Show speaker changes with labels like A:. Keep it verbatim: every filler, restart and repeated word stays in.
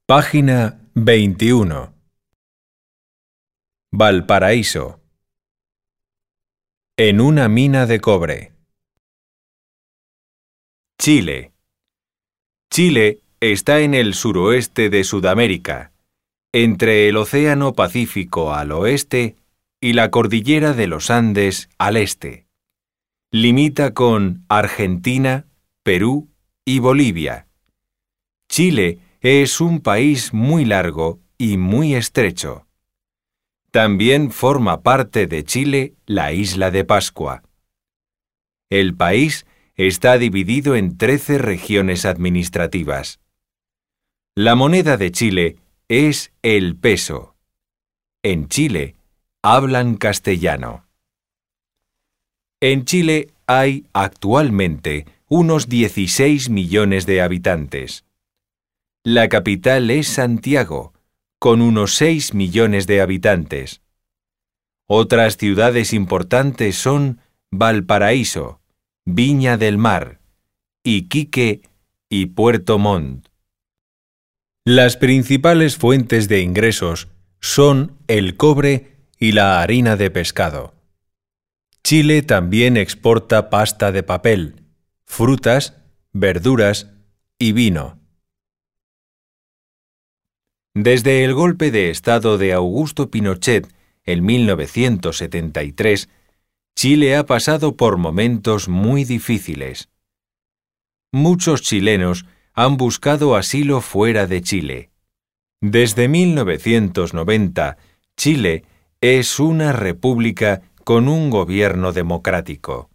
A: Página veintiuno. Valparaíso. En una mina de cobre. Chile. Chile está en el suroeste de Sudamérica, entre el Océano Pacífico al oeste y la cordillera de los Andes al este. Limita con Argentina, Perú y Bolivia. Chile es un país muy largo y muy estrecho. También forma parte de Chile la isla de Pascua. El país está dividido en trece regiones administrativas. La moneda de Chile es el peso. En Chile hablan castellano. En Chile hay actualmente unos dieciséis millones de habitantes. La capital es Santiago, con unos seis millones de habitantes. Otras ciudades importantes son Valparaíso, Viña del Mar, Iquique y Puerto Montt. Las principales fuentes de ingresos son el cobre y la harina de pescado. Chile también exporta pasta de papel, frutas, verduras y vino. Desde el golpe de Estado de Augusto Pinochet en mil novecientos setenta y tres, Chile ha pasado por momentos muy difíciles. Muchos chilenos han buscado asilo fuera de Chile. Desde mil novecientos noventa, Chile es una república con un gobierno democrático.